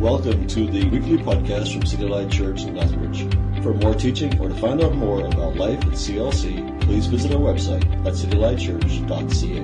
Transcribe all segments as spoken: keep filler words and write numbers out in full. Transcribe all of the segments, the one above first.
Welcome to the weekly podcast from City Light Church in Lethbridge. For more teaching or to find out more about life at C L C, please visit our website at city light church dot c a.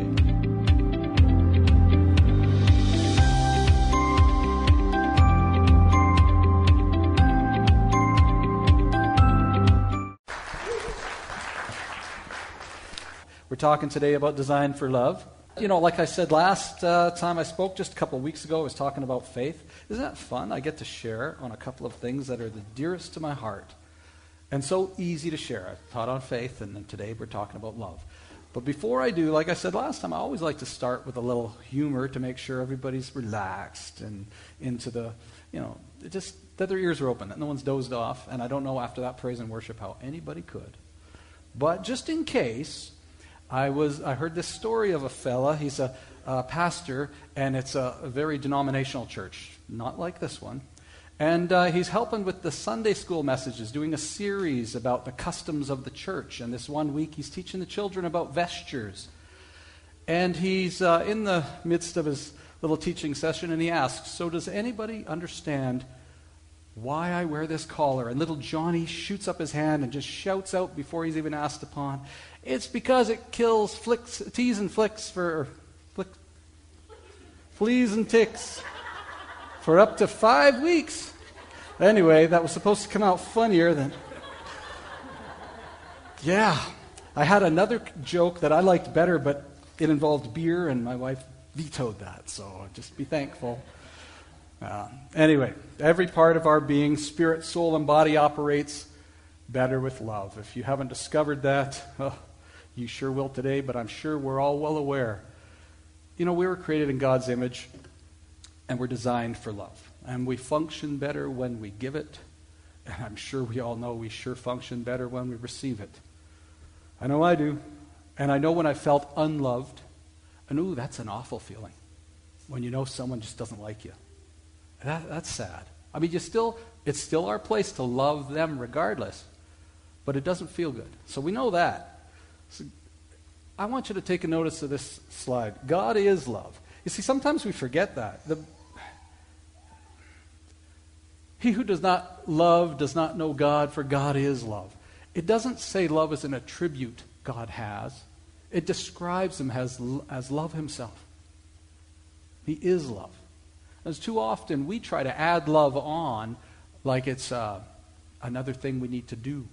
We're talking today about design for love. You know, like I said last uh, time I spoke, just a couple of weeks ago, I was talking about faith. Isn't that fun? I get to share on a couple of things that are the dearest to my heart. And so easy to share. I taught on faith, and then today we're talking about love. But before I do, like I said last time, I always like to start with a little humor to make sure everybody's relaxed and into the, you know, just that their ears are open, that no one's dozed off. And I don't know after that praise and worship how anybody could. But just in case, I was I heard this story of a fella. He's a, a pastor, and it's a, a very denominational church, not like this one. And uh, he's helping with the Sunday school messages, doing a series about the customs of the church. And this one week, he's teaching the children about vestures. And he's uh, in the midst of his little teaching session, and he asks, "So does anybody understand why I wear this collar?" And little Johnny shoots up his hand and just shouts out before he's even asked upon, "It's because it kills flicks, teas and flicks for flick, fleas and ticks for up to five weeks." Anyway, that was supposed to come out funnier than... Yeah, I had another joke that I liked better, but it involved beer, and my wife vetoed that, so just be thankful. Uh, anyway, every part of our being, spirit, soul, and body, operates better with love. If you haven't discovered that, oh, you sure will today, but I'm sure we're all well aware. You know, we were created in God's image, and we're designed for love. And we function better when we give it, and I'm sure we all know we sure function better when we receive it. I know I do. And I know when I felt unloved, and ooh, that's an awful feeling, when you know someone just doesn't like you. That, that's sad. I mean, you still, it's still our place to love them regardless, but it doesn't feel good. So we know that. So I want you to take a notice of this slide. God is love. You see, sometimes we forget that. The, he who does not love does not know God, for God is love. It doesn't say love is an attribute God has. It describes him as, as love himself. He is love. As too often we try to add love on like it's uh, another thing we need to do.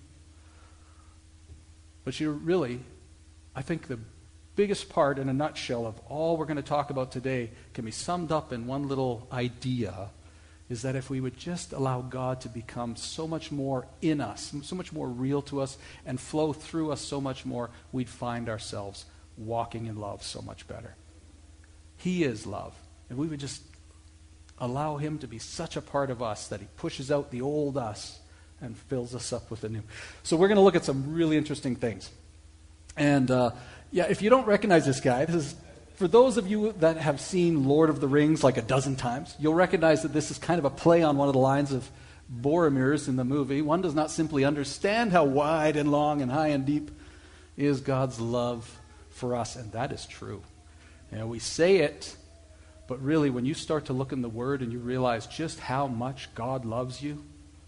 But you really, I think the biggest part in a nutshell of all we're going to talk about today can be summed up in one little idea, is that if we would just allow God to become so much more in us, so much more real to us, and flow through us so much more, we'd find ourselves walking in love so much better. He is love. And we would just allow him to be such a part of us that he pushes out the old us and fills us up with the new. So we're going to look at some really interesting things. And uh, yeah, if you don't recognize this guy, this is, for those of you that have seen Lord of the Rings like a dozen times, you'll recognize that this is kind of a play on one of the lines of Boromir's in the movie. One does not simply understand how wide and long and high and deep is God's love for us. And that is true. You know, we say it, but really when you start to look in the Word and you realize just how much God loves you,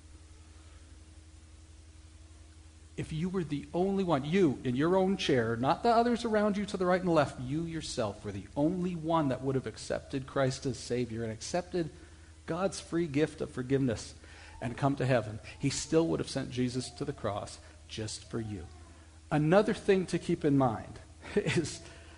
if you were the only one, you in your own chair, not the others around you to the right and the left, you yourself were the only one that would have accepted Christ as Savior and accepted God's free gift of forgiveness and come to heaven, he still would have sent Jesus to the cross just for you. Another thing to keep in mind is,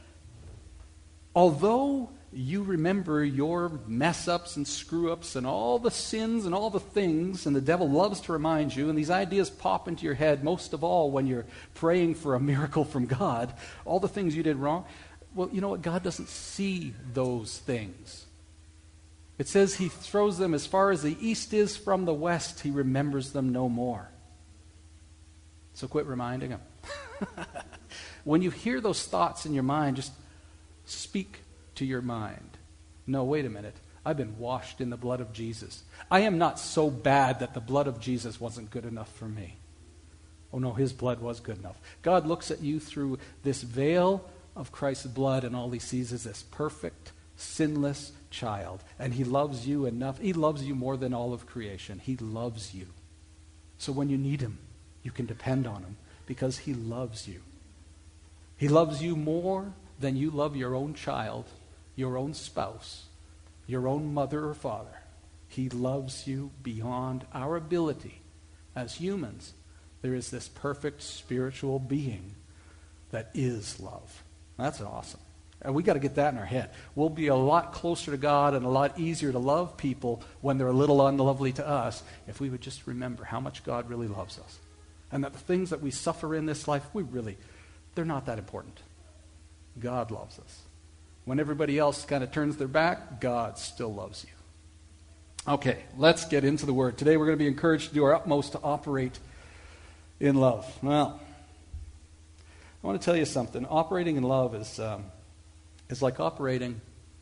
although you remember your mess-ups and screw-ups and all the sins and all the things, and the devil loves to remind you, and these ideas pop into your head most of all when you're praying for a miracle from God, all the things you did wrong. Well, you know what? God doesn't see those things. It says he throws them as far as the east is from the west. He remembers them no more. So quit reminding him. When you hear those thoughts in your mind, just speak to your mind. No, wait a minute. I've been washed in the blood of Jesus. I am not so bad that the blood of Jesus wasn't good enough for me. Oh no, his blood was good enough. God looks at you through this veil of Christ's blood, and all he sees is this perfect, sinless child. And he loves you enough. He loves you more than all of creation. He loves you. So when you need him, you can depend on him because he loves you. He loves you more than you love your own child, your own spouse, your own mother or father. He loves you beyond our ability. As humans, there is this perfect spiritual being that is love. That's awesome. And we got to get that in our head. We'll be a lot closer to God and a lot easier to love people when they're a little unlovely to us if we would just remember how much God really loves us. And that the things that we suffer in this life, we really, they're not that important. God loves us. When everybody else kind of turns their back, God still loves you. Okay, let's get into the Word. Today we're going to be encouraged to do our utmost to operate in love. Well, I want to tell you something. Operating in love is um, is like operating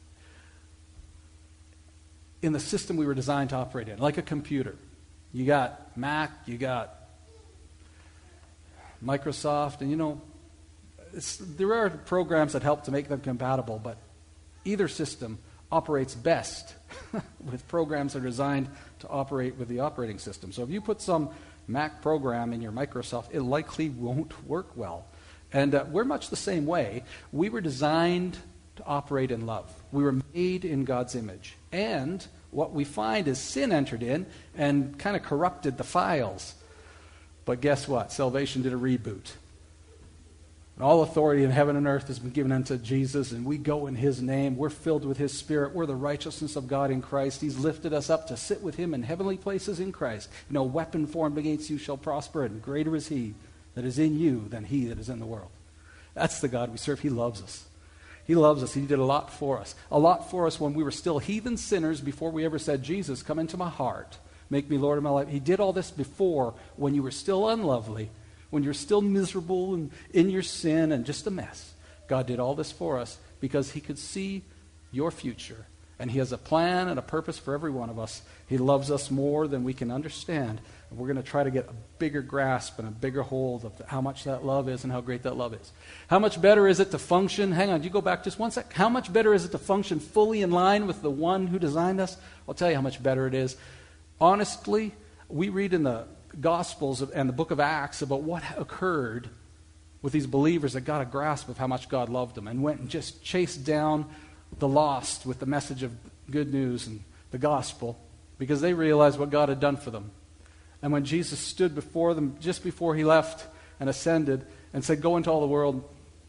in the system we were designed to operate in, like a computer. You got Mac, you got Microsoft, and you know, it's, there are programs that help to make them compatible, but either system operates best with programs that are designed to operate with the operating system. So if you put some Mac program in your Microsoft, it likely won't work well. And uh, we're much the same way. We were designed to operate in love. We were made in God's image. And what we find is sin entered in and kind of corrupted the files. But guess what? Salvation did a reboot. And all authority in heaven and earth has been given unto Jesus, and we go in his name. We're filled with his Spirit. We're the righteousness of God in Christ. He's lifted us up to sit with him in heavenly places in Christ. No weapon formed against you shall prosper, and greater is he that is in you than he that is in the world. That's the God we serve. He loves us. He loves us. He did a lot for us. A lot for us when we were still heathen sinners before we ever said, Jesus, come into my heart. Make me Lord of my life. He did all this before when you were still unlovely, when you're still miserable and in your sin and just a mess. God did all this for us because he could see your future. And he has a plan and a purpose for every one of us. He loves us more than we can understand. And we're going to try to get a bigger grasp and a bigger hold of how much that love is and how great that love is. How much better is it to function? Hang on, you go back just one sec. How much better is it to function fully in line with the one who designed us? I'll tell you how much better it is. Honestly, we read in the Gospels and the book of Acts about what occurred with these believers that got a grasp of how much God loved them and went and just chased down the lost with the message of good news and the gospel because they realized what God had done for them. And when Jesus stood before them just before he left and ascended and said, go into all the world,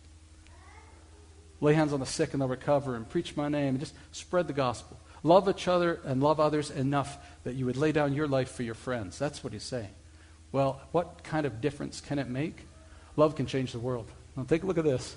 lay hands on the sick and they'll recover, and preach my name and just spread the gospel. Love each other and love others enough that you would lay down your life for your friends. That's what he's saying. Well, what kind of difference can it make? Love can change the world. Now take a look at this.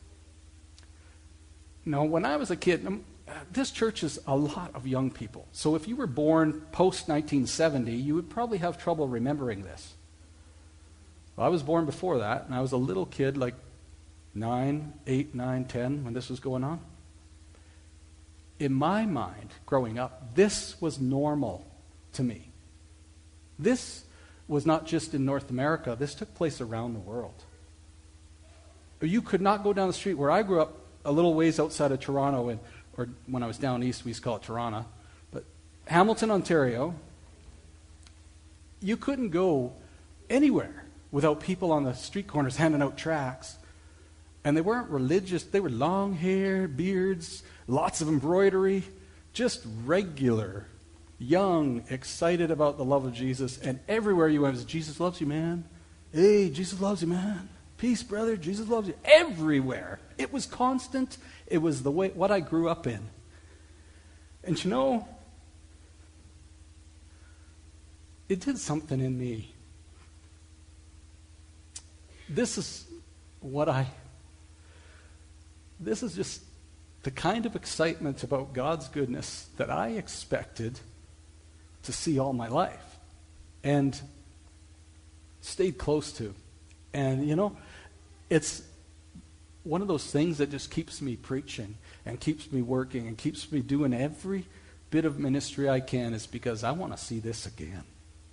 Now, when I was a kid, this church is a lot of young people. So if you were born post nineteen seventy, you would probably have trouble remembering this. Well, I was born before that, and I was a little kid, like nine, eight, nine, ten, when this was going on. In my mind, growing up, this was normal to me. This was not just in North America. This took place around the world. You could not go down the street where I grew up, a little ways outside of Toronto, and, or when I was down east, we used to call it Toronto. But Hamilton, Ontario, you couldn't go anywhere without people on the street corners handing out tracts. And they weren't religious. They were long hair, beards, lots of embroidery, just regular, young, excited about the love of Jesus. And everywhere you went was, Jesus loves you, man. Hey, Jesus loves you, man. Peace, brother. Jesus loves you. Everywhere. It was constant. It was the way what I grew up in. And you know, it did something in me. This is what I... This is just the kind of excitement about God's goodness that I expected to see all my life and stayed close to. And, you know, it's one of those things that just keeps me preaching and keeps me working and keeps me doing every bit of ministry I can is because I want to see this again.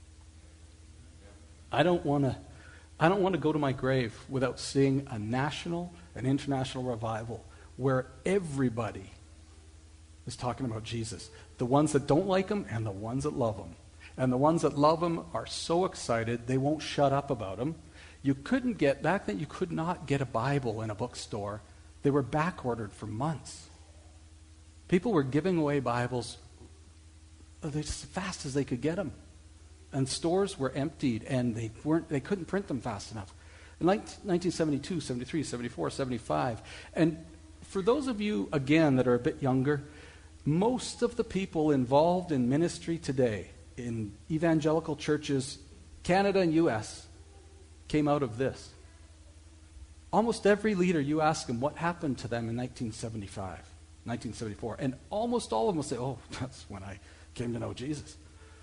I don't want to I don't want to go to my grave without seeing a national and international revival where everybody is talking about Jesus. The ones that don't like him and the ones that love him. And the ones that love him are so excited, they won't shut up about him. You couldn't get, back then you could not get a Bible in a bookstore. They were back-ordered for months. People were giving away Bibles as fast as they could get them. And stores were emptied, and they weren't. They couldn't print them fast enough. In nineteen seventy-two, seventy-three, seventy-four, seventy-five. And for those of you, again, that are a bit younger, most of the people involved in ministry today in evangelical churches, Canada and U S, came out of this. Almost every leader, you ask them what happened to them in nineteen seventy-five, nineteen seventy-four, and almost all of them will say, oh, that's when I came to know Jesus.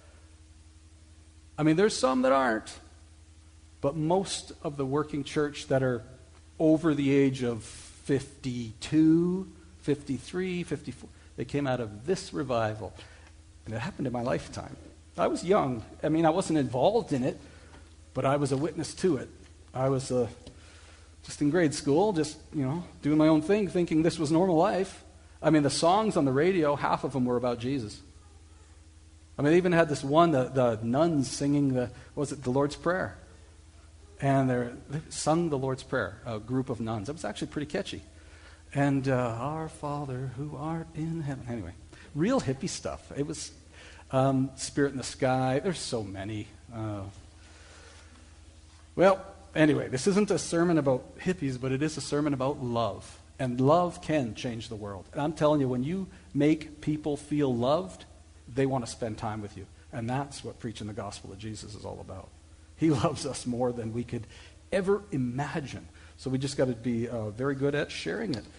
I mean, there's some that aren't, but most of the working church that are over the age of fifty-two, fifty-three, fifty-four, they came out of this revival. And it happened in my lifetime. I was young. I mean, I wasn't involved in it, but I was a witness to it. I was uh, just in grade school, just, you know, doing my own thing, thinking this was normal life. I mean, the songs on the radio, half of them were about Jesus. I mean, they even had this one, the, the nuns singing the, what was it, the Lord's Prayer. And they sung the Lord's Prayer, a group of nuns. It was actually pretty catchy. And uh, our Father who art in heaven. Anyway, real hippie stuff. It was um, Spirit in the Sky. There's so many. Uh, well, anyway, this isn't a sermon about hippies, but it is a sermon about love. And love can change the world. And I'm telling you, when you make people feel loved, they want to spend time with you. And that's what preaching the gospel of Jesus is all about. He loves us more than we could ever imagine. So we just got to be uh, very good at sharing it.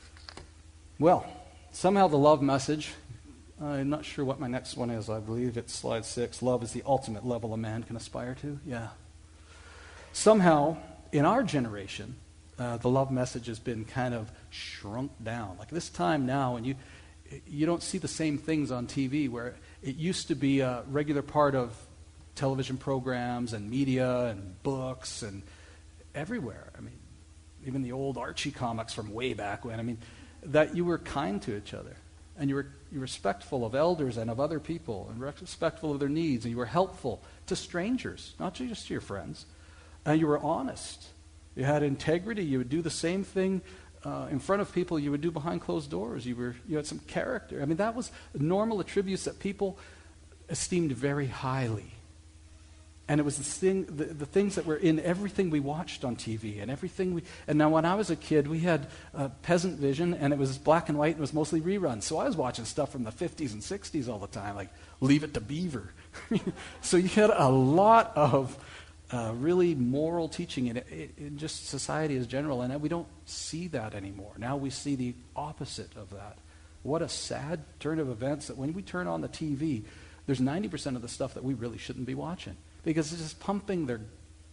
Well, somehow the love message, I'm not sure what my next one is. I believe it's slide six. Love is the ultimate level a man can aspire to. Yeah. Somehow, in our generation, uh, the love message has been kind of shrunk down. Like this time now, and you you don't see the same things on T V where it used to be a regular part of television programs and media and books and everywhere. I mean, even the old Archie comics from way back when. I mean, that you were kind to each other and you were, you were respectful of elders and of other people and respectful of their needs, and you were helpful to strangers, not just to your friends. And you were honest. You had integrity. You would do the same thing Uh, in front of people you would do behind closed doors. You were you had some character. I mean, that was normal attributes that people esteemed very highly. And it was the, thing, the, the things that were in everything we watched on T V and everything we... And now when I was a kid, we had uh, Peasant Vision, and it was black and white, and it was mostly reruns. So I was watching stuff from the fifties and sixties all the time, like Leave It to Beaver. So you had a lot of Uh, really moral teaching in, in just society as general, and we don't see that anymore. Now we see the opposite of that. What a sad turn of events that when we turn on the T V, there's ninety percent of the stuff that we really shouldn't be watching because it's just pumping their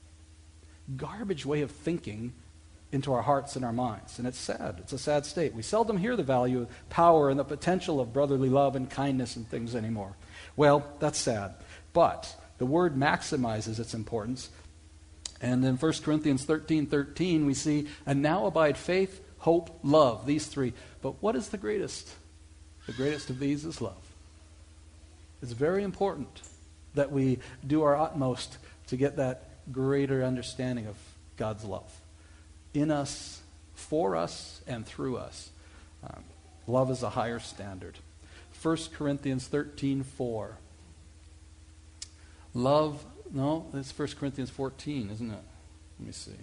garbage way of thinking into our hearts and our minds. And it's sad. It's a sad state. We seldom hear the value of power and the potential of brotherly love and kindness and things anymore. Well, that's sad. But the word maximizes its importance. And in First Corinthians thirteen thirteen, we see, and now abide faith, hope, love, these three. But what is the greatest? The greatest of these is love. It's very important that we do our utmost to get that greater understanding of God's love in us, for us, and through us. Um, love is a higher standard. First Corinthians thirteen four. Love, no, that's First Corinthians fourteen, isn't it? Let me see.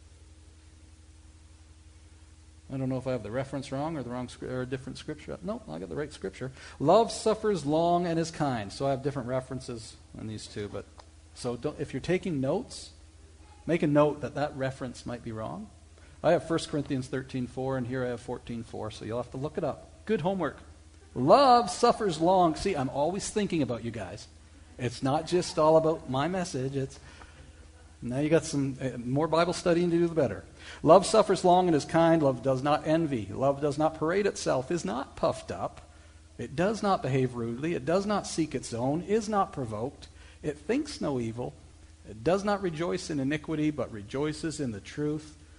I don't know if I have the reference wrong or the wrong or a different scripture. No, I got the right scripture. Love suffers long and is kind. So I have different references on these two. But so don't, if you're taking notes, make a note that that reference might be wrong. I have First Corinthians thirteen four, and here I have fourteen four. So you'll have to look it up. Good homework. Love suffers long. See, I'm always thinking about you guys. It's not just all about my message. It's now you got some uh, more Bible studying to do, the better. Love suffers long and is kind. Love does not envy. Love does not parade itself, is not puffed up. It does not behave rudely. It does not seek its own, is not provoked. It thinks no evil. It does not rejoice in iniquity, but rejoices in the truth.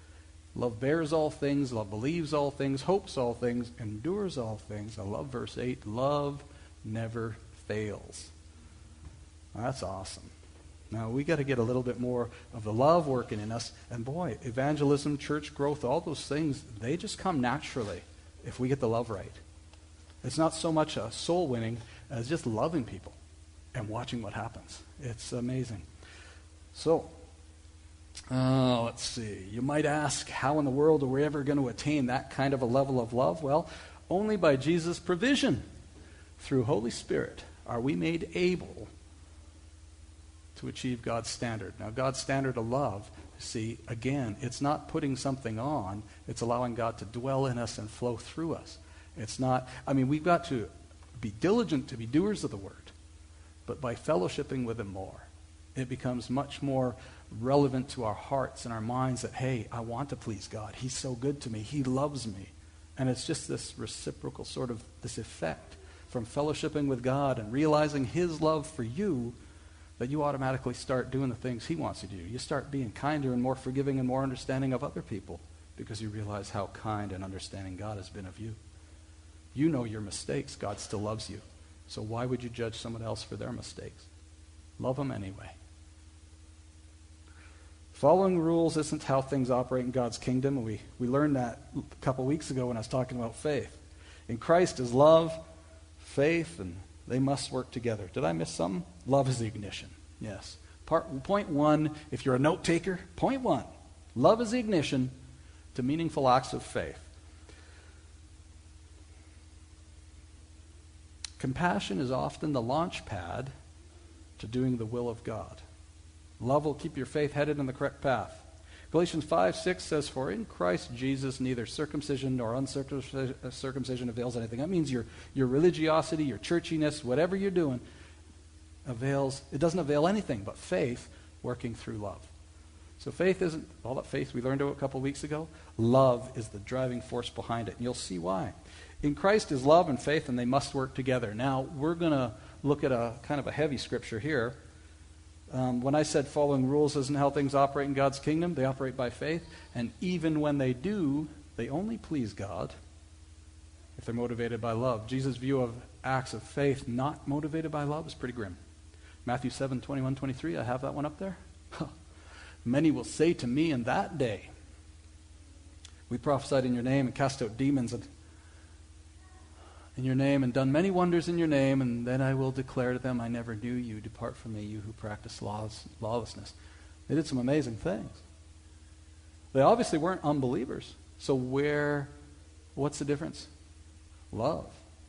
Love bears all things, love believes all things, hopes all things, endures all things. I love verse eight. Love never fails. That's awesome. Now, we got to get a little bit more of the love working in us. And boy, evangelism, church growth, all those things, they just come naturally if we get the love right. It's not so much a soul winning as just loving people and watching what happens. It's amazing. So, uh, let's see. You might ask, how in the world are we ever going to attain that kind of a level of love? Well, only by Jesus' provision. Through Holy Spirit are we made able to achieve God's standard. Now, God's standard of love, see, again, it's not putting something on. It's allowing God to dwell in us and flow through us. It's not, I mean, we've got to be diligent to be doers of the word. But by fellowshipping with him more, it becomes much more relevant to our hearts and our minds that, hey, I want to please God. He's so good to me. He loves me. And it's just this reciprocal sort of, this effect from fellowshipping with God and realizing his love for you, that you automatically start doing the things he wants you to do. You start being kinder and more forgiving and more understanding of other people because you realize how kind and understanding God has been of you. You know your mistakes. God still loves you. So why would you judge someone else for their mistakes? Love them anyway. Following rules isn't how things operate in God's kingdom. And we, we learned that a couple weeks ago when I was talking about faith. In Christ is love, faith, and they must work together. Did I miss something? Love is the ignition. Yes. Part, point one, if you're a note taker, point one. Love is the ignition to meaningful acts of faith. Compassion is often the launch pad to doing the will of God. Love will keep your faith headed in the correct path. Galatians five six says, for in Christ Jesus neither circumcision nor uncircumcision avails anything. That means your, your religiosity, your churchiness, whatever you're doing, avails, it doesn't avail anything but faith working through love. So faith isn't all that faith we learned a couple of weeks ago. Love is the driving force behind it, and you'll see why. In Christ is love and faith, and they must work together. Now, we're going to look at a kind of a heavy scripture here. Um, when I said following rules isn't how things operate in God's kingdom, they operate by faith. And even when they do, they only please God if they're motivated by love. Jesus' view of acts of faith not motivated by love is pretty grim. Matthew seven, twenty-one, twenty-three, I have that one up there. Many will say to me in that day, we prophesied in your name and cast out demons and in your name and done many wonders in your name, and then I will declare to them, I never knew you. Depart from me, you who practice laws, lawlessness. They did some amazing things. They obviously weren't unbelievers. So where, what's the difference? Love.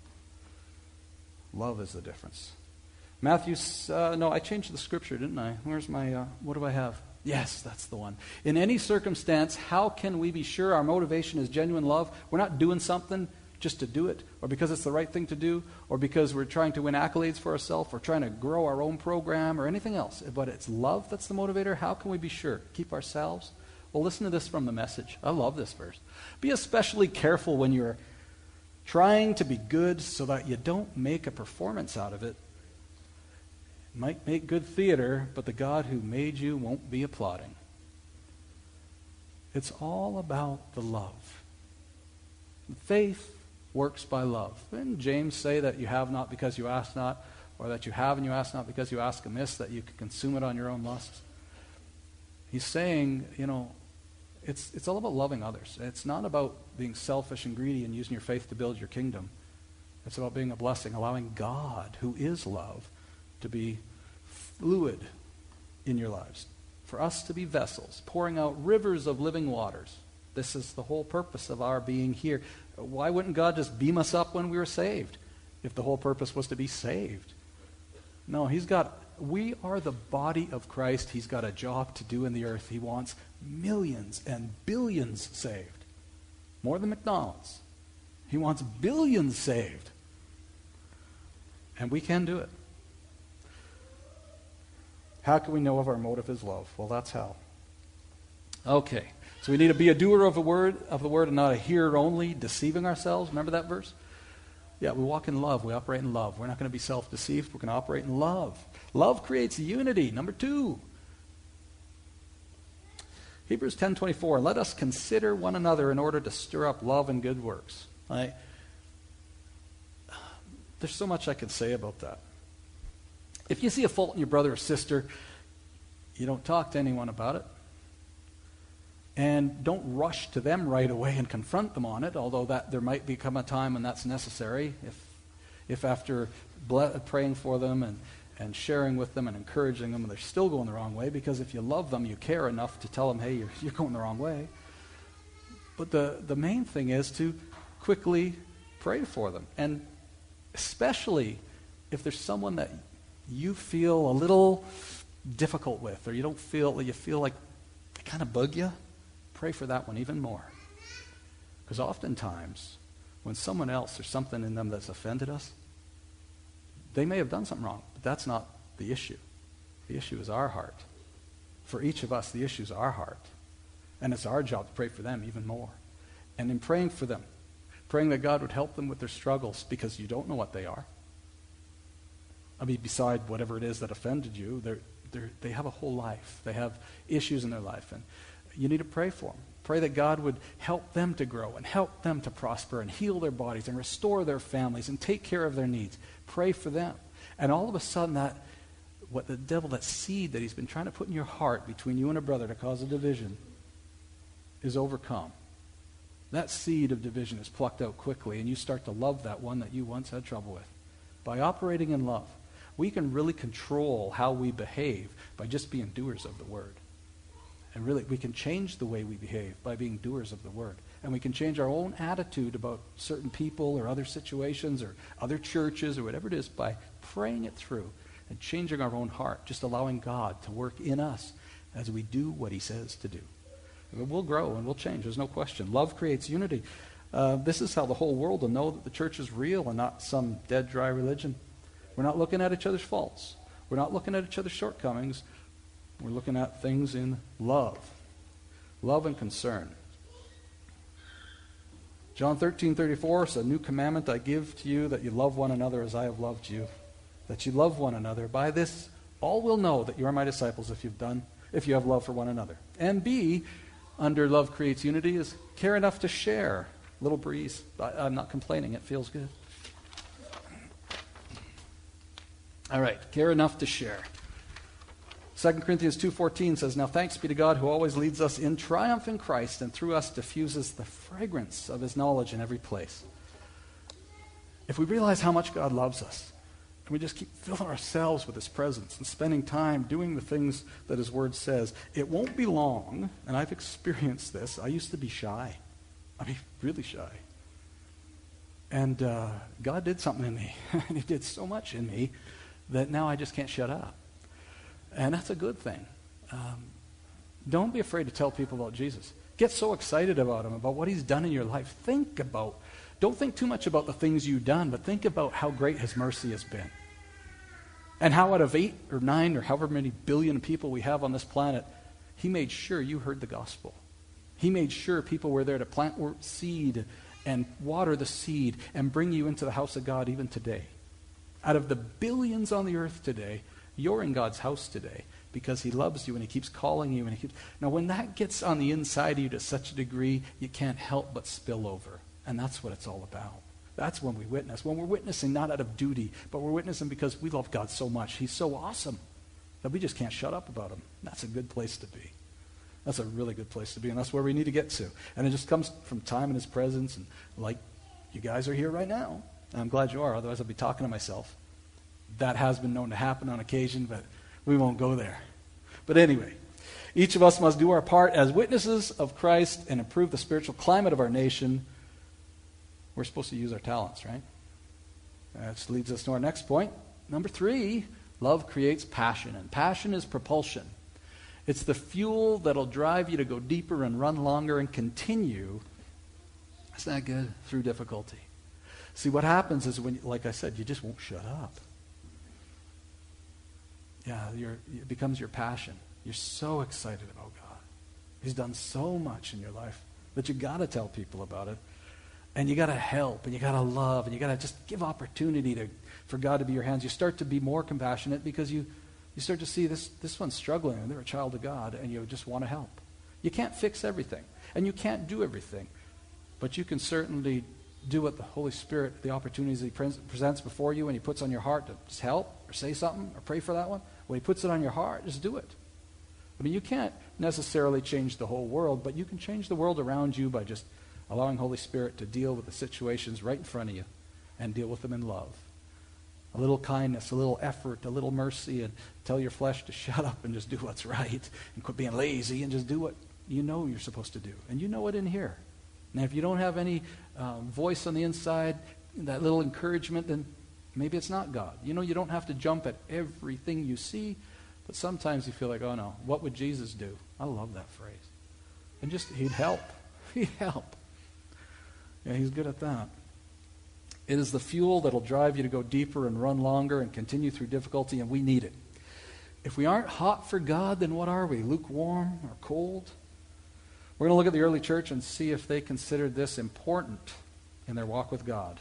Love is the difference. Matthew, uh, no, I changed the scripture, didn't I? Where's my, uh, what do I have? Yes, that's the one. In any circumstance, how can we be sure our motivation is genuine love? We're not doing something just to do it, or because it's the right thing to do, or because we're trying to win accolades for ourselves, or trying to grow our own program, or anything else. But it's love that's the motivator. How can we be sure? Keep ourselves? Well, listen to this from the Message. I love this verse. Be especially careful when you're trying to be good so that you don't make a performance out of it. It might make good theater, but the God who made you won't be applauding. It's all about the love. Faith works by love. Didn't James say that you have not because you ask not, or that you have and you ask not because you ask amiss, that you can consume it on your own lusts? He's saying, you know, it's it's all about loving others. It's not about being selfish and greedy and using your faith to build your kingdom. It's about being a blessing, allowing God, who is love, to be fluid in your lives. For us to be vessels, pouring out rivers of living waters. This is the whole purpose of our being here. Why wouldn't God just beam us up when we were saved if the whole purpose was to be saved? No, he's got, we are the body of Christ. He's got a job to do in the earth. He wants millions and billions saved. More than McDonald's. He wants billions saved. And we can do it. How can we know if our motive is love? Well, that's how. Okay. So we need to be a doer of the word, of the word, and not a hearer only, deceiving ourselves. Remember that verse? Yeah, we walk in love. We operate in love. We're not going to be self-deceived. We're going to operate in love. Love creates unity. Number two. Hebrews ten twenty-four, let us consider one another in order to stir up love and good works. I, there's so much I could say about that. If you see a fault in your brother or sister, you don't talk to anyone about it. And don't rush to them right away and confront them on it, although that there might become a time when that's necessary. If if after ble- praying for them and, and sharing with them and encouraging them, they're still going the wrong way, because if you love them, you care enough to tell them, hey, you're, you're going the wrong way. But the, the main thing is to quickly pray for them. And especially if there's someone that you feel a little difficult with, or you don't feel, you feel like they kind of bug you, pray for that one even more. Because oftentimes, when someone else, there's something in them that's offended us, they may have done something wrong, but that's not the issue. The issue is our heart. For each of us, the issue is our heart. And it's our job to pray for them even more. And in praying for them, praying that God would help them with their struggles, because you don't know what they are. I mean, beside whatever it is that offended you, they're, they're, they have a whole life. They have issues in their life, and you need to pray for them. Pray that God would help them to grow and help them to prosper and heal their bodies and restore their families and take care of their needs. Pray for them. And all of a sudden, that what the devil, that seed that he's been trying to put in your heart between you and a brother to cause a division, is overcome. That seed of division is plucked out quickly, and you start to love that one that you once had trouble with. By operating in love, we can really control how we behave by just being doers of the word. And really, we can change the way we behave by being doers of the word. And we can change our own attitude about certain people or other situations or other churches or whatever it is by praying it through and changing our own heart, just allowing God to work in us as we do what he says to do. And we'll grow and we'll change, there's no question. Love creates unity. Uh, this is how the whole world will know that the church is real and not some dead, dry religion. We're not looking at each other's faults. We're not looking at each other's shortcomings. We're looking at things in love. Love and concern. John thirteen thirty-four says, a new commandment I give to you, that you love one another as I have loved you. That you love one another. By this, all will know that you are my disciples if you've done, if you have love for one another. And B, under love creates unity, is care enough to share. Little breeze. I, I'm not complaining. It feels good. All right. Care enough to share. Second Corinthians two fourteen says, now thanks be to God who always leads us in triumph in Christ and through us diffuses the fragrance of his knowledge in every place. If we realize how much God loves us, and we just keep filling ourselves with his presence and spending time doing the things that his word says, it won't be long, and I've experienced this. I used to be shy. I mean, really shy. And uh, God did something in me. And he did so much in me that now I just can't shut up. And that's a good thing. Um, don't be afraid to tell people about Jesus. Get so excited about him, about what he's done in your life. Think about, don't think too much about the things you've done, but think about how great his mercy has been. And how out of eight or nine or however many billion people we have on this planet, he made sure you heard the gospel. He made sure people were there to plant seed and water the seed and bring you into the house of God even today. Out of the billions on the earth today, you're in God's house today because he loves you and he keeps calling you. And he keeps... Now, when that gets on the inside of you to such a degree, you can't help but spill over. And that's what it's all about. That's when we witness. When we're witnessing not out of duty, but we're witnessing because we love God so much. He's so awesome that we just can't shut up about him. That's a good place to be. That's a really good place to be, and that's where we need to get to. And it just comes from time in his presence, and like you guys are here right now. And I'm glad you are, otherwise I'd be talking to myself. That has been known to happen on occasion, but we won't go there. But anyway, each of us must do our part as witnesses of Christ and improve the spiritual climate of our nation. We're supposed to use our talents, right? That leads us to our next point. Number three, love creates passion, and passion is propulsion. It's the fuel that'll drive you to go deeper and run longer and continue. Isn't that good? Through difficulty. See, what happens is when, like I said, you just won't shut up. Yeah, you're, it becomes your passion. You're so excited about God. He's done so much in your life that you got to tell people about it. And you got to help, and you got to love, and you got to just give opportunity to for God to be your hands. You start to be more compassionate because you, you start to see this, this one's struggling, and they're a child of God, and you just want to help. You can't fix everything, and you can't do everything, but you can certainly do what the Holy Spirit, the opportunities He pre- presents before you and He puts on your heart to just help or say something or pray for that one. When He puts it on your heart, just do it. I mean, you can't necessarily change the whole world, but you can change the world around you by just allowing Holy Spirit to deal with the situations right in front of you and deal with them in love. A little kindness, a little effort, a little mercy, and tell your flesh to shut up and just do what's right and quit being lazy and just do what you know you're supposed to do. And you know it in here. Now, if you don't have any um, voice on the inside, that little encouragement, then maybe it's not God. You know, you don't have to jump at everything you see, but sometimes you feel like, oh no, what would Jesus do? I love that phrase. And just, He'd help. He'd help. Yeah, He's good at that. It is the fuel that'll drive you to go deeper and run longer and continue through difficulty, and we need it. If we aren't hot for God, then what are we? Lukewarm or cold? We're going to look at the early church and see if they considered this important in their walk with God.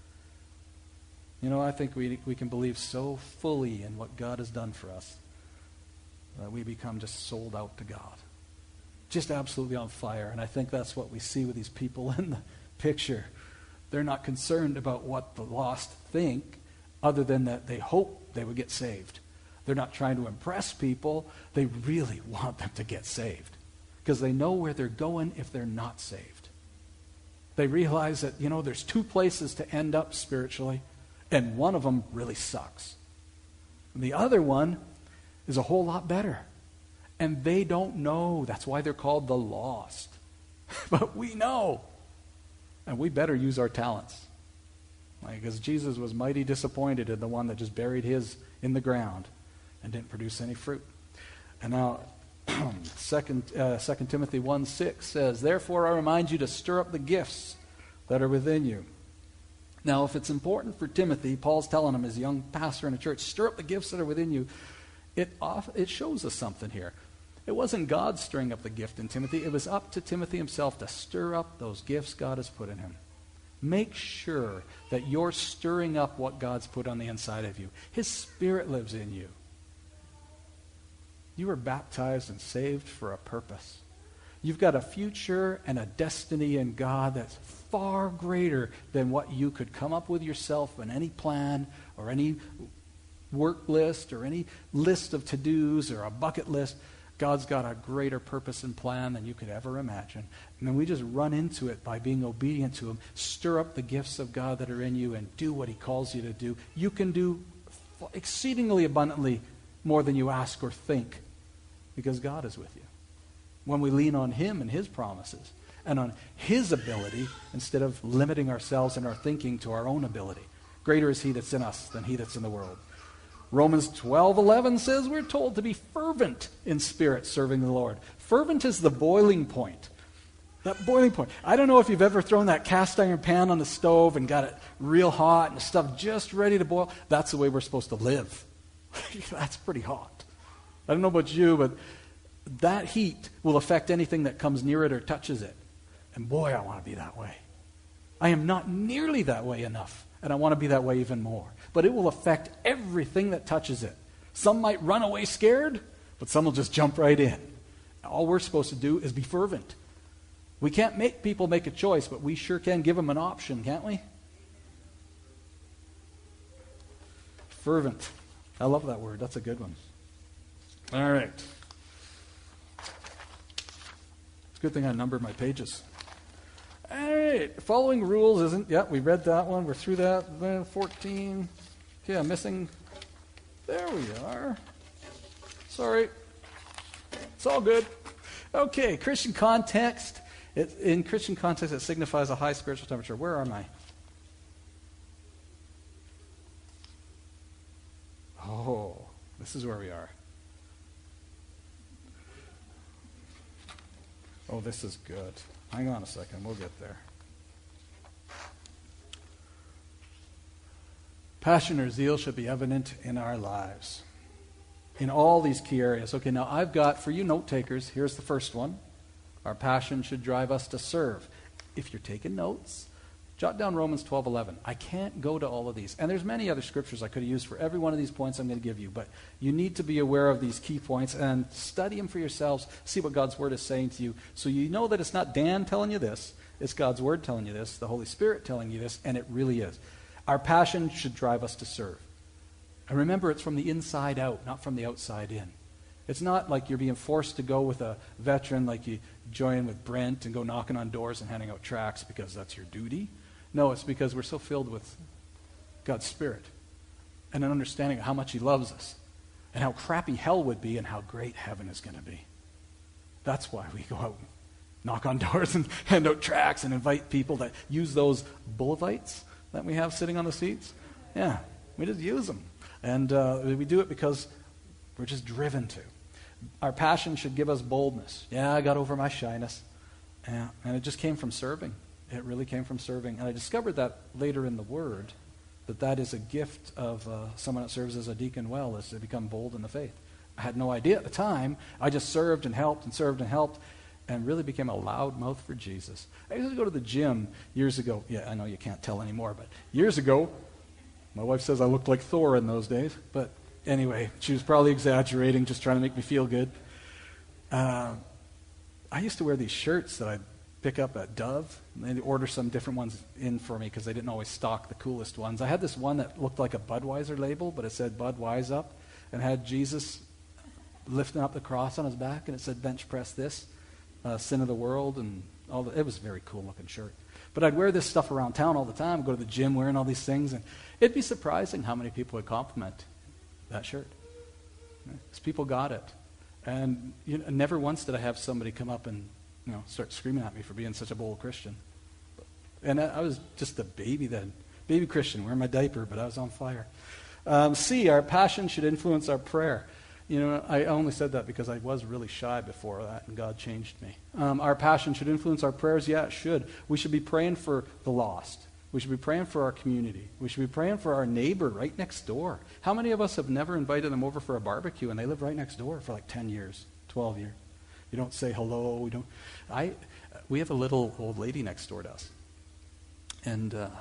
You know, I think we we can believe so fully in what God has done for us that we become just sold out to God. Just absolutely on fire. And I think that's what we see with these people in the picture. They're not concerned about what the lost think, other than that they hope they would get saved. They're not trying to impress people. They really want them to get saved, because they know where they're going if they're not saved. They realize that, you know, there's two places to end up spiritually, and one of them really sucks. And the other one is a whole lot better. And they don't know. That's why they're called the lost. But we know. And we better use our talents. Because Jesus was mighty disappointed in the one that just buried his in the ground and didn't produce any fruit. And now, Second, uh, Second Timothy one six says, "Therefore I remind you to stir up the gifts that are within you." Now, if it's important for Timothy, Paul's telling him as a young pastor in a church, stir up the gifts that are within you. It off, it shows us something here. It wasn't God stirring up the gift in Timothy. It was up to Timothy himself to stir up those gifts God has put in him. Make sure that you're stirring up what God's put on the inside of you. His Spirit lives in you. You were baptized and saved for a purpose. You've got a future and a destiny in God that's far greater than what you could come up with yourself in any plan or any work list or any list of to-dos or a bucket list. God's got a greater purpose and plan than you could ever imagine. And then we just run into it by being obedient to Him. Stir up the gifts of God that are in you and do what He calls you to do. You can do exceedingly abundantly more than you ask or think, because God is with you. When we lean on Him and His promises and on His ability instead of limiting ourselves and our thinking to our own ability. Greater is He that's in us than he that's in the world. Romans twelve eleven says we're told to be fervent in spirit, serving the Lord. Fervent is the boiling point. That boiling point. I don't know if you've ever thrown that cast iron pan on the stove and got it real hot and the stuff just ready to boil. That's the way we're supposed to live. That's pretty hot. I don't know about you, but that heat will affect anything that comes near it or touches it. And boy, I want to be that way. I am not nearly that way enough, and I want to be that way even more. But it will affect everything that touches it. Some might run away scared, but some will just jump right in. All we're supposed to do is be fervent. We can't make people make a choice, but we sure can give them an option, can't we? Fervent. I love that word. That's a good one. All right. It's a good thing I numbered my pages. All right. Following rules isn't, yeah, we read that one. We're through that. Then fourteen. Okay, I'm missing. There we are. Sorry. It's all good. Okay, Christian context. It, in Christian context, it signifies a high spiritual temperature. Where am I? Oh, this is where we are. Oh, this is good. Hang on a second. We'll get there. Passion or zeal should be evident in our lives. In all these key areas. Okay, now I've got, for you note takers, here's the first one. Our passion should drive us to serve. If you're taking notes, Jot down Romans twelve eleven. I can't go to all of these. And there's many other scriptures I could have used for every one of these points I'm going to give you. But you need to be aware of these key points and study them for yourselves. See what God's Word is saying to you. So you know that it's not Dan telling you this. It's God's Word telling you this. The Holy Spirit telling you this. And it really is. Our passion should drive us to serve. And remember, it's from the inside out, not from the outside in. It's not like you're being forced to go with a veteran like you join with Brent and go knocking on doors and handing out tracts because that's your duty. No, it's because we're so filled with God's Spirit and an understanding of how much He loves us and how crappy hell would be and how great heaven is going to be. That's why we go out and knock on doors and hand out tracts and invite people that use those Bullavites that we have sitting on the seats. Yeah, we just use them. And uh, we do it because we're just driven to. Our passion should give us boldness. Yeah, I got over my shyness. Yeah, and it just came from serving. It really came from serving. And I discovered that later in the Word, that that is a gift of uh, someone that serves as a deacon well, is to become bold in the faith. I had no idea at the time. I just served and helped and served and helped and really became a loud mouth for Jesus. I used to go to the gym years ago. Yeah, I know you can't tell anymore, but years ago, my wife says I looked like Thor in those days. But anyway, she was probably exaggerating, just trying to make me feel good. Uh, I used to wear these shirts that I'd pick up at Dove. And they'd order some different ones in for me because they didn't always stock the coolest ones. I had this one that looked like a Budweiser label, but it said Budweiser up and had Jesus lifting up the cross on his back, and it said bench press this, uh, sin of the world, and all the, it was a very cool looking shirt. But I'd wear this stuff around town all the time, go to the gym wearing all these things, and it'd be surprising how many people would compliment that shirt. Because people got it. And you know, never once did I have somebody come up and you know, start screaming at me for being such a bold Christian. And I, I was just a baby then. Baby Christian, wearing my diaper, but I was on fire. Um, C, our passion should influence our prayer. You know, I only said that because I was really shy before that, and God changed me. Um, our passion should influence our prayers. Yeah, it should. We should be praying for the lost. We should be praying for our community. We should be praying for our neighbor right next door. How many of us have never invited them over for a barbecue, and they live right next door for like ten years, twelve years? You don't say hello. We don't. I. We have a little old lady next door to us, and uh,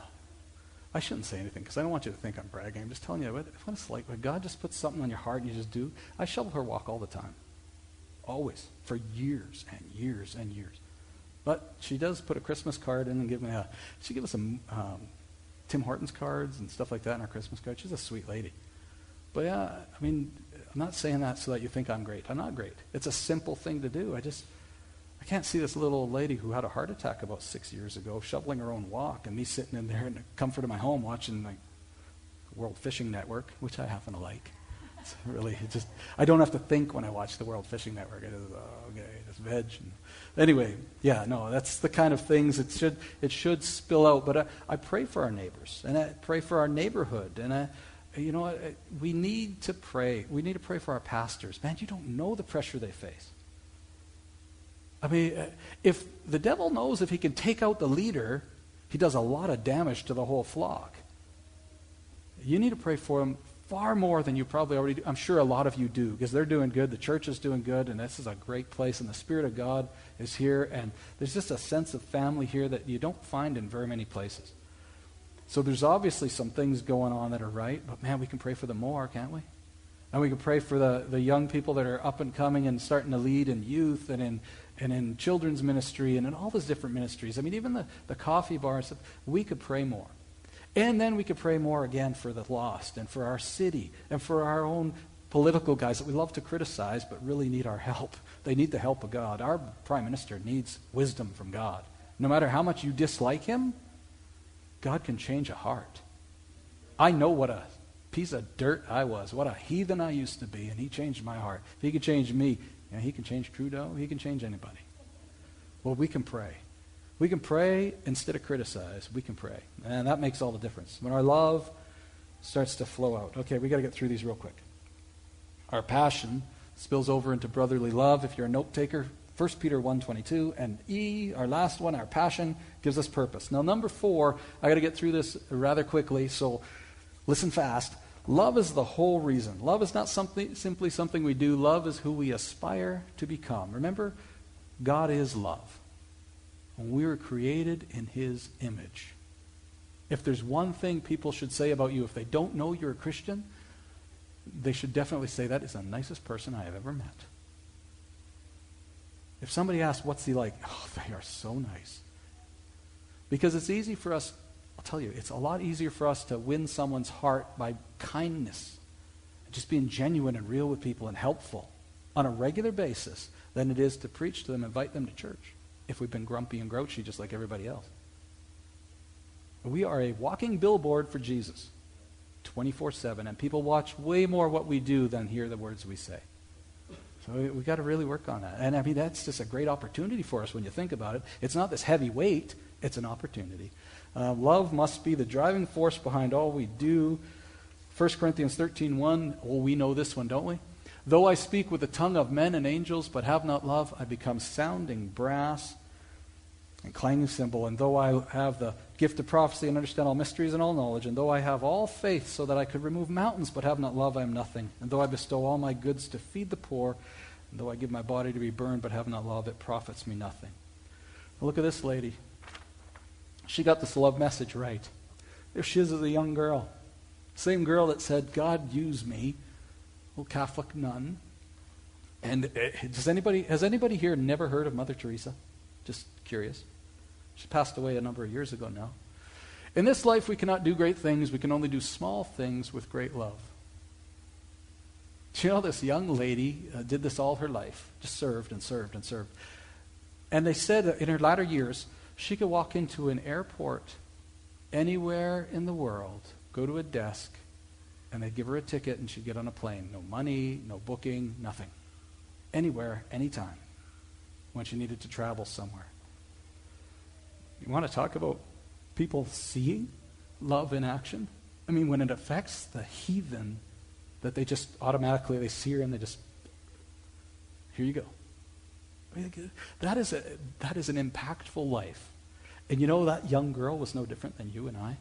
I shouldn't say anything because I don't want you to think I'm bragging. I'm just telling you what, what it's like when God just puts something on your heart and you just do. I shovel her walk all the time, always, for years and years and years. But she does put a Christmas card in and give me a. She gives us some um, Tim Hortons cards and stuff like that in our Christmas card. She's a sweet lady. But yeah, I mean, I'm not saying that so that you think I'm great. I'm not great. It's a simple thing to do. I just, I can't see this little old lady who had a heart attack about six years ago shoveling her own walk, and me sitting in there in the comfort of my home watching like World Fishing Network, which I happen to like. It's really, it just, I don't have to think when I watch the World Fishing Network. I just, oh, okay, just veg. And, anyway, yeah, no, that's the kind of things it should, it should spill out. But I, I pray for our neighbors, and I pray for our neighborhood, and I, you know, we need to pray. We need to pray for our pastors. Man, you don't know the pressure they face. I mean, if the devil knows if he can take out the leader, he does a lot of damage to the whole flock. You need to pray for them far more than you probably already do. I'm sure a lot of you do, because they're doing good. The church is doing good, and this is a great place, and the Spirit of God is here, and there's just a sense of family here that you don't find in very many places. So there's obviously some things going on that are right, but man, we can pray for them more, can't we? And we can pray for the, the young people that are up and coming and starting to lead in youth and in and in children's ministry and in all those different ministries. I mean, even the, the coffee bars, we could pray more. And then we could pray more again for the lost and for our city and for our own political guys that we love to criticize but really need our help. They need the help of God. Our prime minister needs wisdom from God. No matter how much you dislike him, God can change a heart. I know what a piece of dirt I was, what a heathen I used to be, and he changed my heart. If he could change me, you know, he can change Trudeau, he can change anybody. Well, we can pray. We can pray instead of criticize. We can pray. And that makes all the difference. When our love starts to flow out. Okay, we got to get through these real quick. Our passion spills over into brotherly love. If you're a note taker, First Peter one twenty-two, and E, our last one, our passion, gives us purpose. Now, number four, I got to get through this rather quickly, so listen fast. Love is the whole reason. Love is not something, simply something we do. Love is who we aspire to become. Remember, God is love. And we were created in his image. If there's one thing people should say about you, if they don't know you're a Christian, they should definitely say, that is the nicest person I have ever met. If somebody asks, what's he like? Oh, they are so nice. Because it's easy for us, I'll tell you, it's a lot easier for us to win someone's heart by kindness, just being genuine and real with people and helpful on a regular basis than it is to preach to them, invite them to church, if we've been grumpy and grouchy just like everybody else. We are a walking billboard for Jesus, twenty-four seven, and people watch way more what we do than hear the words we say. So we, we got to really work on that. And I mean, that's just a great opportunity for us when you think about it. It's not this heavy weight, it's an opportunity. Uh, love must be the driving force behind all we do. First Corinthians thirteen one, oh, we know this one, don't we? Though I speak with the tongue of men and angels, but have not love, I become sounding brass and clanging cymbal. And though I have the gift of prophecy and understand all mysteries and all knowledge, and though I have all faith so that I could remove mountains, but have not love, I am nothing. And though I bestow all my goods to feed the poor, and though I give my body to be burned, but have not love, it profits me nothing. Now look at this lady. She got this love message right. There she is as a young girl. Same girl that said, God, use me. Little Catholic nun. And uh, does anybody, has anybody here never heard of Mother Teresa? Just curious. She passed away a number of years ago now. In this life, we cannot do great things. We can only do small things with great love. Do you know this young lady uh, did this all her life? Just served and served and served. And they said that in her latter years, she could walk into an airport anywhere in the world, go to a desk, and they'd give her a ticket and she'd get on a plane. No money, no booking, nothing. Anywhere, anytime, when she needed to travel somewhere. You want to talk about people seeing love in action? I mean, when it affects the heathen, that they just automatically, they see her and they just, here you go. That is a, that is an impactful life. And you know, that young girl was no different than you and I.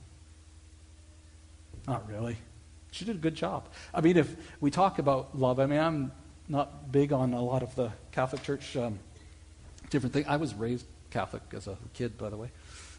Not really. She did a good job. I mean, if we talk about love, I mean, I'm not big on a lot of the Catholic Church um, different things. I was raised Catholic as a kid, by the way.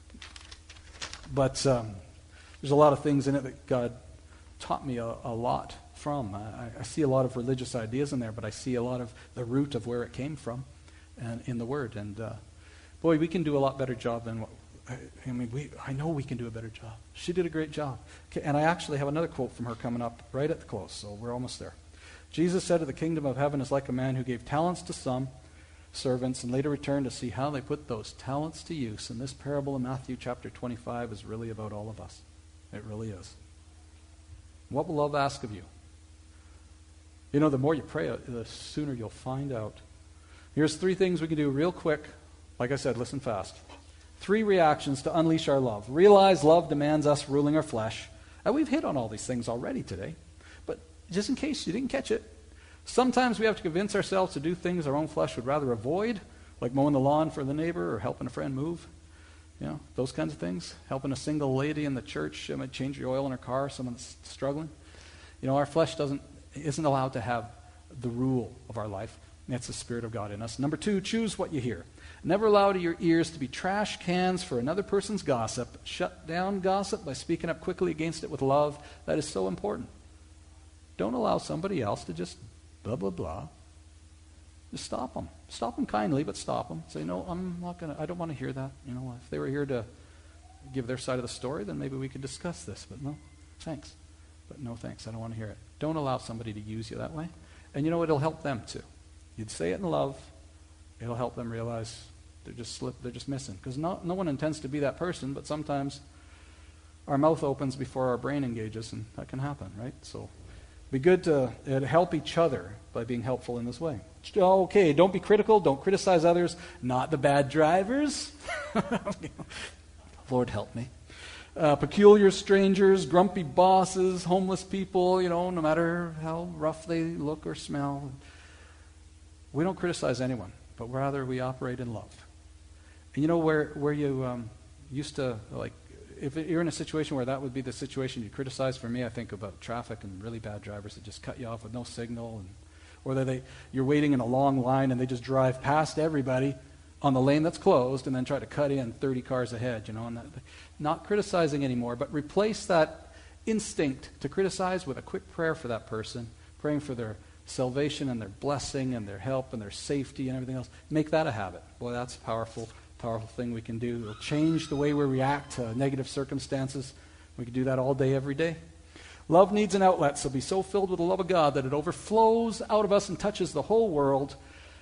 But um, there's a lot of things in it that God taught me a, a lot from. I, I see a lot of religious ideas in there, but I see a lot of the root of where it came from and in the Word. And uh, boy, we can do a lot better job than what, I, I mean, we, I know we can do a better job. She did a great job. Okay, and I actually have another quote from her coming up right at the close, so we're almost there. Jesus said, the kingdom of heaven is like a man who gave talents to some servants and later returned to see how they put those talents to use. And this parable in Matthew chapter twenty-five is really about all of us. It really is. What will love ask of you? You know, the more you pray, the sooner you'll find out. Here's three things we can do real quick. Like I said, listen fast. Three reactions to unleash our love. Realize love demands us ruling our flesh. And we've hit on all these things already today. But just in case you didn't catch it, sometimes we have to convince ourselves to do things our own flesh would rather avoid, like mowing the lawn for the neighbor or helping a friend move. You know, those kinds of things. Helping a single lady in the church, um, change the oil in her car, someone that's struggling. You know, our flesh doesn't isn't allowed to have the rule of our life. It's the Spirit of God in us. Number two, choose what you hear. Never allow your ears to be trash cans for another person's gossip. Shut down gossip by speaking up quickly against it with love. That is so important. Don't allow somebody else to just blah, blah, blah. Just stop them. Stop them kindly, but stop them. Say, no, I'm not going to, I don't want to hear that. You know, if they were here to give their side of the story, then maybe we could discuss this. But no, thanks. But no thanks, I don't want to hear it. Don't allow somebody to use you that way. And you know, it'll help them too. You'd say it in love, it'll help them realize they're just slip, they're just missing. Because no, no one intends to be that person, but sometimes our mouth opens before our brain engages, and that can happen, right? So be good to uh, help each other by being helpful in this way. Okay, don't be critical, don't criticize others, not the bad drivers. Lord help me. Uh, peculiar strangers, grumpy bosses, homeless people, you know, no matter how rough they look or smell. We don't criticize anyone, but rather we operate in love. And you know where, where you um, used to, like, if you're in a situation where that would be the situation you criticize, for me, I think about traffic and really bad drivers that just cut you off with no signal, and or that they, you're waiting in a long line and they just drive past everybody on the lane that's closed and then try to cut in thirty cars ahead, you know, and that, not criticizing anymore, but replace that instinct to criticize with a quick prayer for that person, praying for their salvation and their blessing and their help and their safety and everything else. Make that a habit. Boy, that's a powerful, powerful thing we can do. It'll change the way we react to negative circumstances. We can do that all day, every day. Love needs an outlet, so be so filled with the love of God that it overflows out of us and touches the whole world.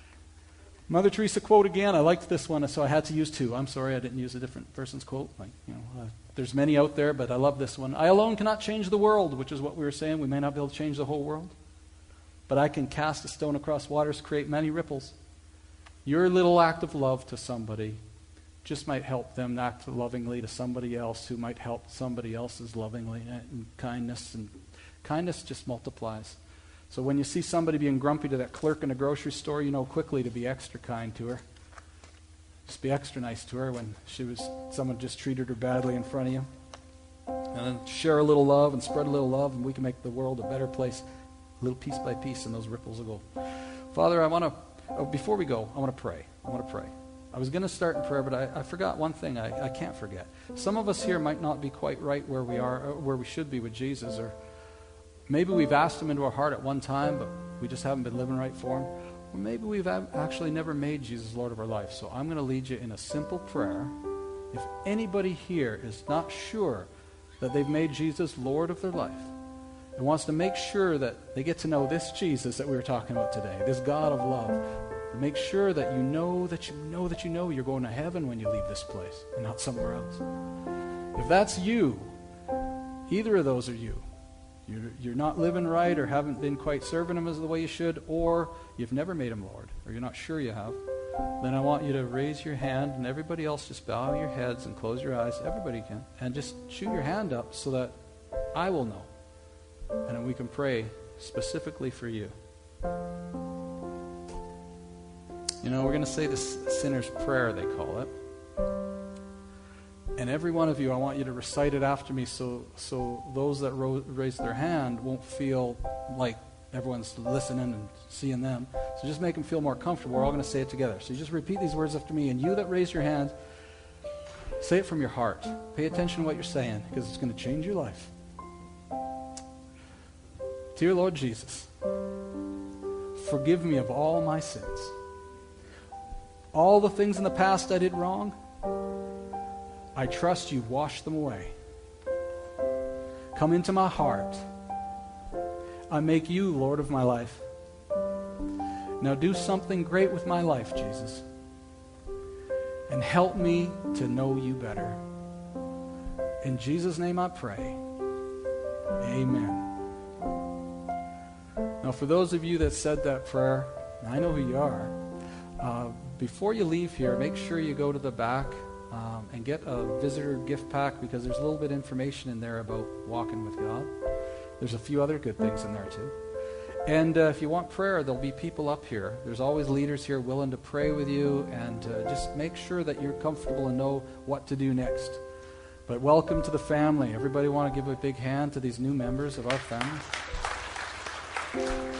Mother Teresa quote again. I liked this one, so I had to use two. I'm sorry I didn't use a different person's quote. Like, you know, uh, there's many out there, but I love this one. I alone cannot change the world, which is what we were saying. We may not be able to change the whole world, but I can cast a stone across waters, create many ripples. Your little act of love to somebody just might help them act lovingly to somebody else who might help somebody else's lovingly and kindness. And kindness just multiplies. So when you see somebody being grumpy to that clerk in a grocery store, you know quickly to be extra kind to her. Just be extra nice to her when she was someone just treated her badly in front of you. And then share a little love and spread a little love, and we can make the world a better place, little piece by piece, and those ripples will go. Father, I want to, oh, before we go, I want to pray. I want to pray. I was going to start in prayer, but I, I forgot one thing I, I can't forget. Some of us here might not be quite right where we are, or where we should be with Jesus, or maybe we've asked him into our heart at one time, but we just haven't been living right for him. Or maybe we've actually never made Jesus Lord of our life. So I'm going to lead you in a simple prayer. If anybody here is not sure that they've made Jesus Lord of their life and wants to make sure that they get to know this Jesus that we were talking about today, this God of love, make sure that you know that you know that you know you're going to heaven when you leave this place and not somewhere else. If that's you, either of those are you. You're, you're not living right or haven't been quite serving him as the way you should, or you've never made him Lord, or you're not sure you have, then I want you to raise your hand, and everybody else just bow your heads and close your eyes. Everybody can. And just shoot your hand up so that I will know. And then we can pray specifically for you. You know, we're going to say this sinner's prayer, they call it. And every one of you, I want you to recite it after me so so those that ro- raise their hand won't feel like everyone's listening and seeing them. So just make them feel more comfortable. We're all going to say it together. So you just repeat these words after me. And you that raise your hand, say it from your heart. Pay attention to what you're saying, because it's going to change your life. Dear Lord Jesus, forgive me of all my sins. All the things in the past I did wrong, I trust you've washed them away. Come into my heart. I make you Lord of my life. Now do something great with my life, Jesus, and help me to know you better. In Jesus' name I pray. Amen. Now for those of you that said that prayer, I know who you are. Uh, before you leave here, make sure you go to the back Um, and get a visitor gift pack, because there's a little bit of information in there about walking with God. There's a few other good things in there too. And uh, if you want prayer, there'll be people up here. There's always leaders here willing to pray with you, and uh, just make sure that you're comfortable and know what to do next. But welcome to the family. Everybody want to give a big hand to these new members of our family?